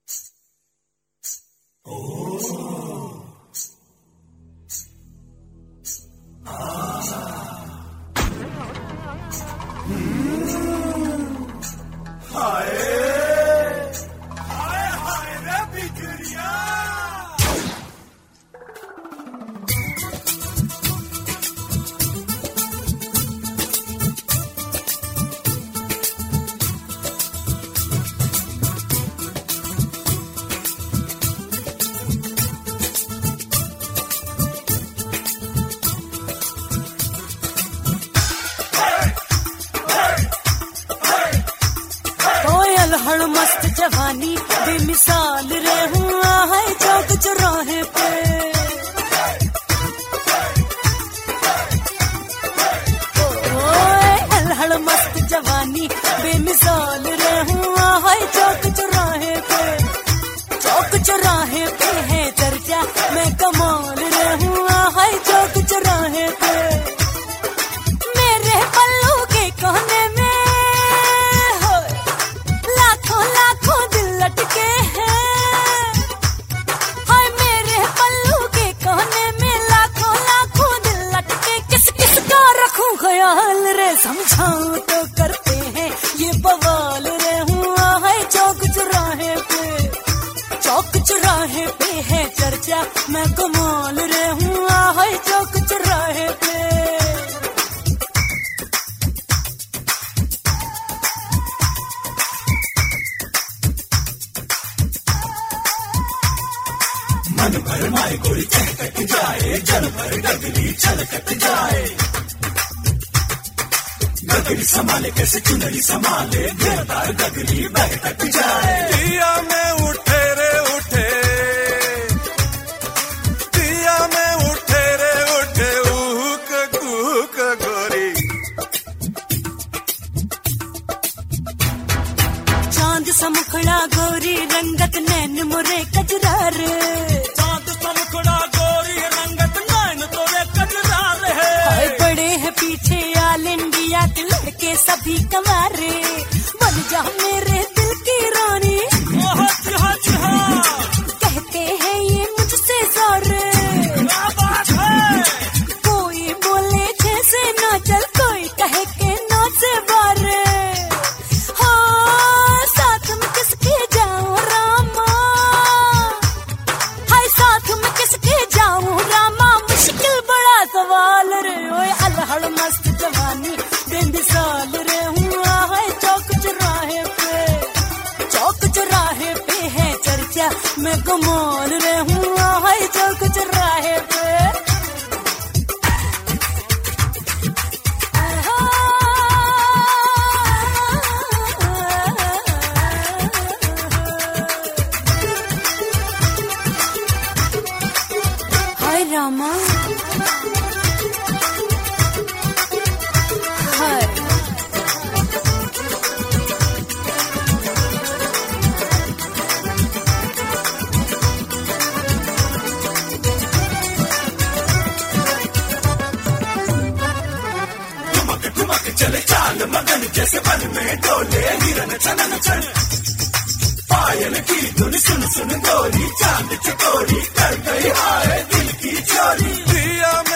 हड़ मस्त जवानी बेमिसाल रे हुआ है चौक चौराहे पे। हड़ मस्त जवानी बेमिसाल रे हुआ है चौक चौराहे पे। चौक चौराहे पे है चर्चा मैं कमाल रे हुआ है चौक चौराहे पे। मेरे पल्लू के कोने में लटके हैं, हाय मेरे पल्लू के कोने में लाखों लाखों दिल लटके। किस किस का रखूं ख्याल रे समझाऊं तो करते हैं ये बवाल रे हुआ है चौक चौराहे पे। चौक चौराहे पे है चर्चा मैं कमाल रे हुआ है चौक चौराहे पे। मन भर माए गोरी चहकट जाए, जन भर गगरी छलकट जाए। गगरी संभाले कैसे चुनरी संभाले, घेरदार गगरी बहकट जाए। दिया में उठे रे उठे, दिया में उठे रे उठे ऊक कूक गोरी। चांद सा मुखड़ा गोरी रंगत नैन मोरे कजरा रे। बड़े हैं पीछे ऑल इंडिया के लड़के सभी कमारे। बन जा मेरे दिल की रानी, कहते हैं ये मुझसे सारे। कोई बोले जैसे ना चल, कोई कहे के ना से बारे। हाँ साथ में किसके जाऊं रामा, हाय साथ में किसके जाऊं रामा, मुश्किल बड़ा सवाल रे। ओए अलहड़ मस्त जवानी बेमिसाल रे हुआ है चौक चौराहे पे। चौक चौराहे पे है चर्चा मैं कमाल रे हुआ है चौक चौराहे पे। हाय रामा चले चाल मगन जैसे वन में डोले हिरन चलन चल। पायल की धुन सुन सुन गोरी चांद चकोरी कर गई हाय दिल की चोरी। दिया